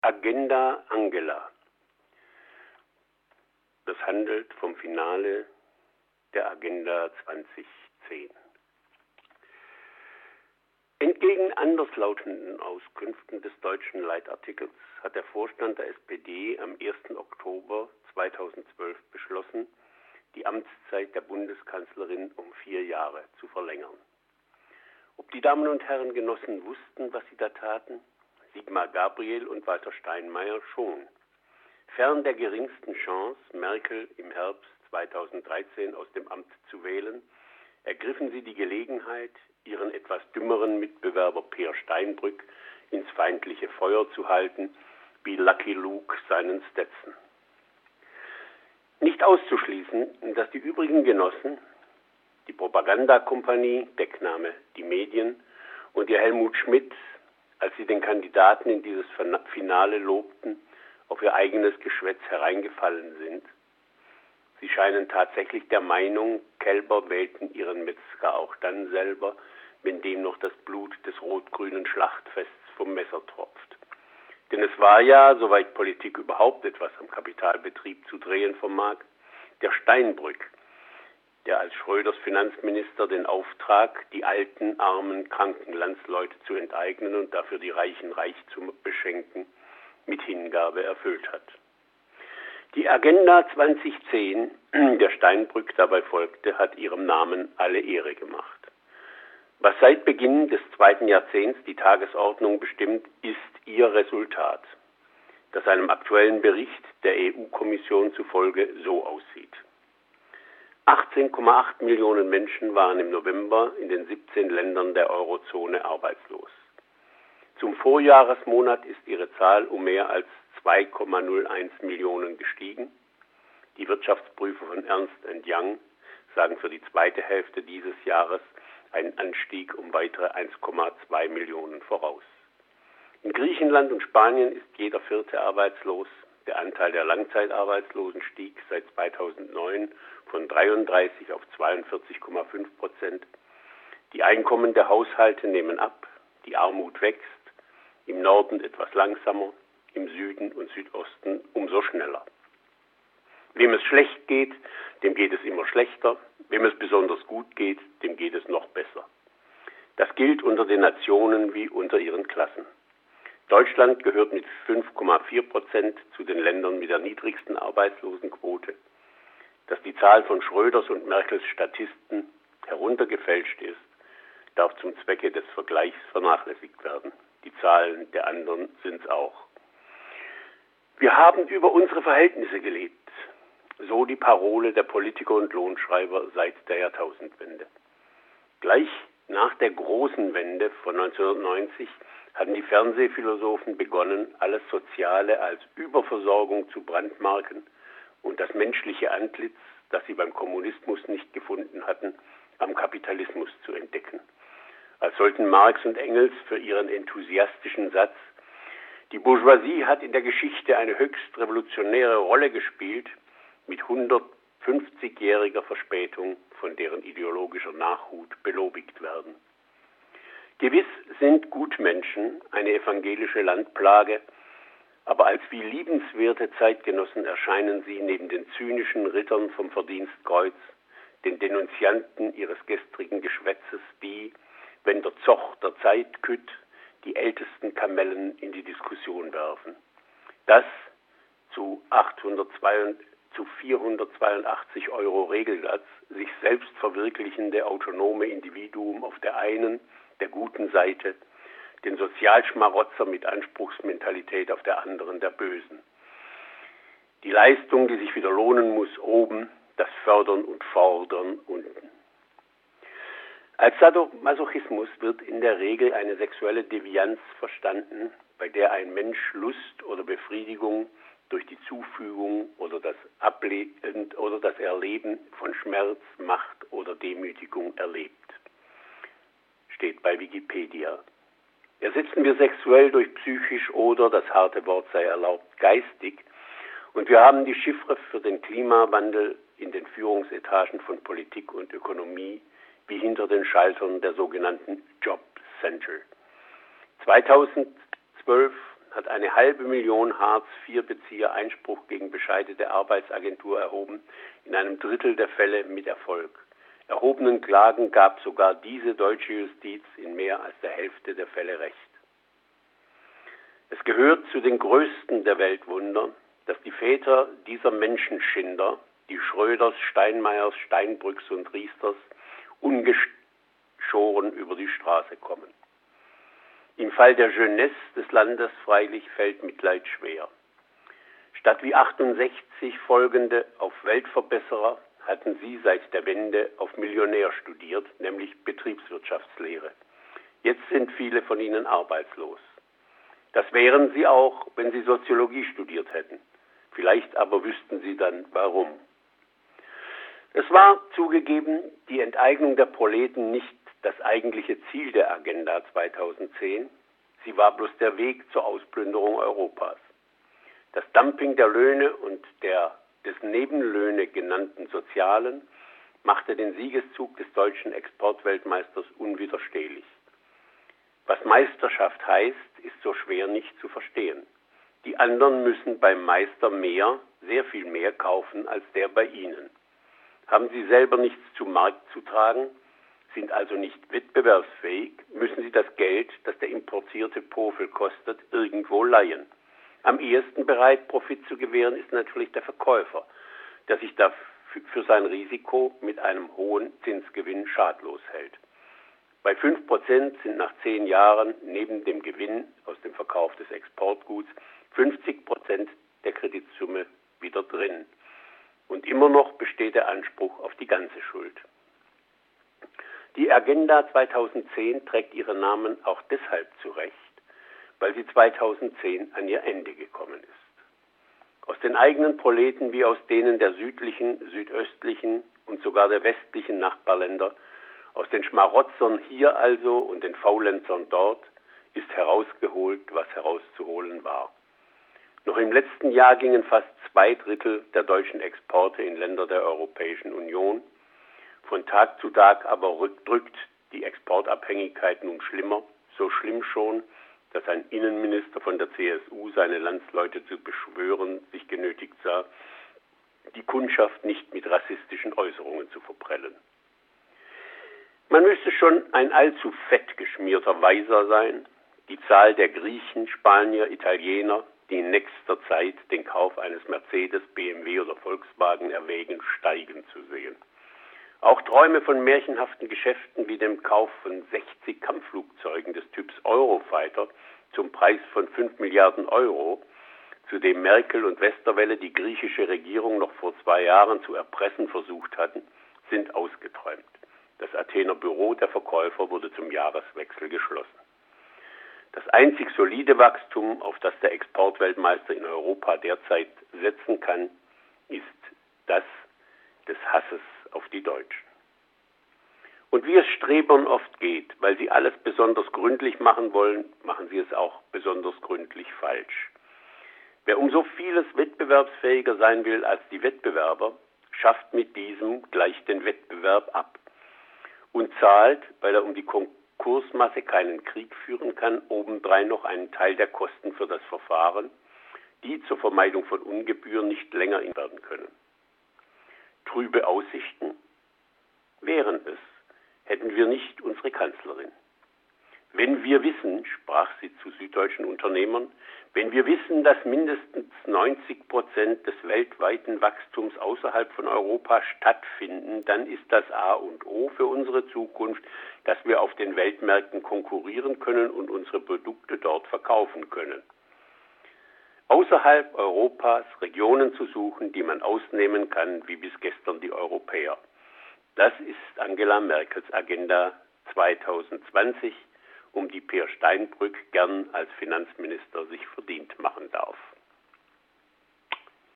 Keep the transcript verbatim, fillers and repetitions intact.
Agenda Angela. Das handelt vom Finale der Agenda zwanzig zehn. Entgegen anderslautenden Auskünften des deutschen Leitartikels hat der Vorstand der S P D am ersten Oktober zweitausendzwölf beschlossen, die Amtszeit der Bundeskanzlerin um vier Jahre zu verlängern. Ob die Damen und Herren Genossen wussten, was sie da taten? Sigmar Gabriel und Walter Steinmeier schon. Fern der geringsten Chance, Merkel im Herbst zweitausenddreizehn aus dem Amt zu wählen, ergriffen sie die Gelegenheit, ihren etwas dümmeren Mitbewerber Peer Steinbrück ins feindliche Feuer zu halten, wie Lucky Luke seinen Stetson. Nicht auszuschließen, dass die übrigen Genossen, die Propagandakompanie, Deckname die Medien und ihr Helmut Schmidt, als sie den Kandidaten in dieses Finale lobten, auf ihr eigenes Geschwätz hereingefallen sind. Sie scheinen tatsächlich der Meinung, Kälber wählten ihren Metzger auch dann selber, wenn dem noch das Blut des rot-grünen Schlachtfests vom Messer tropft. Denn es war ja, soweit Politik überhaupt etwas am Kapitalbetrieb zu drehen vermag, der Steinbrück, der als Schröders Finanzminister den Auftrag, die alten, armen, kranken Landsleute zu enteignen und dafür die Reichen reich zu beschenken, mit Hingabe erfüllt hat. Die Agenda zwanzig zehn, der Steinbrück dabei folgte, hat ihrem Namen alle Ehre gemacht. Was seit Beginn des zweiten Jahrzehnts die Tagesordnung bestimmt, ist ihr Resultat, das einem aktuellen Bericht der E U-Kommission zufolge so aussieht. achtzehn Komma acht Millionen Menschen waren im November in den siebzehn Ländern der Eurozone arbeitslos. Zum Vorjahresmonat ist ihre Zahl um mehr als zwei Komma null eins Millionen gestiegen. Die Wirtschaftsprüfer von Ernst and Young sagen für die zweite Hälfte dieses Jahres einen Anstieg um weitere eins Komma zwei Millionen voraus. In Griechenland und Spanien ist jeder Vierte arbeitslos. Der Anteil der Langzeitarbeitslosen stieg seit zweitausendneun von dreiunddreißig auf zweiundvierzig Komma fünf Prozent. Die Einkommen der Haushalte nehmen ab, die Armut wächst, im Norden etwas langsamer, im Süden und Südosten umso schneller. Wem es schlecht geht, dem geht es immer schlechter, wem es besonders gut geht, dem geht es noch besser. Das gilt unter den Nationen wie unter ihren Klassen. Deutschland gehört mit fünf Komma vier Prozent zu den Ländern mit der niedrigsten Arbeitslosenquote. Dass die Zahl von Schröders und Merkels Statisten heruntergefälscht ist, darf zum Zwecke des Vergleichs vernachlässigt werden. Die Zahlen der anderen sind's auch. Wir haben über unsere Verhältnisse gelebt, so die Parole der Politiker und Lohnschreiber seit der Jahrtausendwende. Gleich nach der großen Wende von neunzehnhundertneunzig hatten die Fernsehphilosophen begonnen, alles Soziale als Überversorgung zu brandmarken und das menschliche Antlitz, das sie beim Kommunismus nicht gefunden hatten, am Kapitalismus zu entdecken. Als sollten Marx und Engels für ihren enthusiastischen Satz „Die Bourgeoisie hat in der Geschichte eine höchst revolutionäre Rolle gespielt", mit hundertfünfzigjähriger Verspätung von deren ideologischer Nachhut belobigt werden. Gewiss sind Gutmenschen eine evangelische Landplage, aber als wie liebenswerte Zeitgenossen erscheinen sie neben den zynischen Rittern vom Verdienstkreuz, den Denunzianten ihres gestrigen Geschwätzes, die, wenn der Zoch der Zeit kütt, die ältesten Kamellen in die Diskussion werfen. Das zu, zu vierhundertzweiundachtzig Euro Regelsatz sich selbst verwirklichende autonome Individuum auf der einen, der guten Seite, den Sozialschmarotzer mit Anspruchsmentalität auf der anderen, der Bösen. Die Leistung, die sich wieder lohnen muss, oben, das Fördern und Fordern unten. Als Sadomasochismus wird in der Regel eine sexuelle Devianz verstanden, bei der ein Mensch Lust oder Befriedigung durch die Zufügung oder das Ableben oder das Erleben von Schmerz, Macht oder Demütigung erlebt. Steht bei Wikipedia. Ersetzen wir sexuell durch psychisch oder, das harte Wort sei erlaubt, geistig, und wir haben die Chiffre für den Klimawandel in den Führungsetagen von Politik und Ökonomie wie hinter den Schaltern der sogenannten Job Center. zweitausendzwölf hat eine halbe Million Hartz vier Bezieher Einspruch gegen Bescheide der Arbeitsagentur erhoben, in einem Drittel der Fälle mit Erfolg. Erhobenen Klagen gab sogar diese deutsche Justiz in mehr als der Hälfte der Fälle Recht. Es gehört zu den größten der Weltwunder, dass die Väter dieser Menschenschinder, die Schröders, Steinmeiers, Steinbrücks und Riesters, ungeschoren über die Straße kommen. Im Fall der Jeunesse des Landes freilich fällt Mitleid schwer. Statt wie achtundsechzig folgende auf Weltverbesserer hatten sie seit der Wende auf Millionär studiert, nämlich Betriebswirtschaftslehre. Jetzt sind viele von ihnen arbeitslos. Das wären sie auch, wenn sie Soziologie studiert hätten. Vielleicht aber wüssten sie dann, warum. Es war zugegeben die Enteignung der Proleten nicht das eigentliche Ziel der Agenda zweitausendzehn. Sie war bloß der Weg zur Ausplünderung Europas. Das Dumping der Löhne und der des Nebenlöhne genannten Sozialen machte den Siegeszug des deutschen Exportweltmeisters unwiderstehlich. Was Meisterschaft heißt, ist so schwer nicht zu verstehen. Die anderen müssen beim Meister mehr, sehr viel mehr kaufen als der bei ihnen. Haben sie selber nichts zum Markt zu tragen, sind also nicht wettbewerbsfähig, müssen sie das Geld, das der importierte Pofel kostet, irgendwo leihen. Am ehesten bereit, Profit zu gewähren, ist natürlich der Verkäufer, der sich dafür für sein Risiko mit einem hohen Zinsgewinn schadlos hält. Bei fünf Prozent sind nach zehn Jahren neben dem Gewinn aus dem Verkauf des Exportguts fünfzig Prozent der Kreditsumme wieder drin. Und immer noch besteht der Anspruch auf die ganze Schuld. Die Agenda zweitausendzehn trägt ihren Namen auch deshalb zurecht, weil sie zweitausendzehn an ihr Ende gekommen ist. Aus den eigenen Proleten wie aus denen der südlichen, südöstlichen und sogar der westlichen Nachbarländer, aus den Schmarotzern hier also und den Faulenzern dort, ist herausgeholt, was herauszuholen war. Noch im letzten Jahr gingen fast zwei Drittel der deutschen Exporte in Länder der Europäischen Union. Von Tag zu Tag aber drückt die Exportabhängigkeit nun schlimmer, so schlimm schon, dass ein Innenminister von der C S U seine Landsleute zu beschwören sich genötigt sah, die Kundschaft nicht mit rassistischen Äußerungen zu verprellen. Man müsste schon ein allzu fett geschmierter Weiser sein, die Zahl der Griechen, Spanier, Italiener, die in nächster Zeit den Kauf eines Mercedes, B M W oder Volkswagen erwägen, steigen zu sehen. Auch Träume von märchenhaften Geschäften wie dem Kauf von sechzig Kampfflugzeugen des Typs Eurofighter zum Preis von fünf Milliarden Euro, zu dem Merkel und Westerwelle die griechische Regierung noch vor zwei Jahren zu erpressen versucht hatten, sind ausgeträumt. Das Athener Büro der Verkäufer wurde zum Jahreswechsel geschlossen. Das einzig solide Wachstum, auf das der Exportweltmeister in Europa derzeit setzen kann, ist das des Hasses auf die Deutschen. Und wie es Strebern oft geht, weil sie alles besonders gründlich machen wollen, machen sie es auch besonders gründlich falsch. Wer um so vieles wettbewerbsfähiger sein will als die Wettbewerber, schafft mit diesem gleich den Wettbewerb ab und zahlt, weil er um die Konkursmasse keinen Krieg führen kann, obendrein noch einen Teil der Kosten für das Verfahren, die zur Vermeidung von Ungebühren nicht länger werden können. Trübe Aussichten wären es, hätten wir nicht unsere Kanzlerin. Wenn wir wissen, sprach sie zu süddeutschen Unternehmern, wenn wir wissen, dass mindestens neunzig Prozent des weltweiten Wachstums außerhalb von Europa stattfinden, dann ist das A und O für unsere Zukunft, dass wir auf den Weltmärkten konkurrieren können und unsere Produkte dort verkaufen können. Außerhalb Europas Regionen zu suchen, die man ausnehmen kann, wie bis gestern die Europäer. Das ist Angela Merkels Agenda zweitausendzwanzig, um die Peer Steinbrück gern als Finanzminister sich verdient machen darf.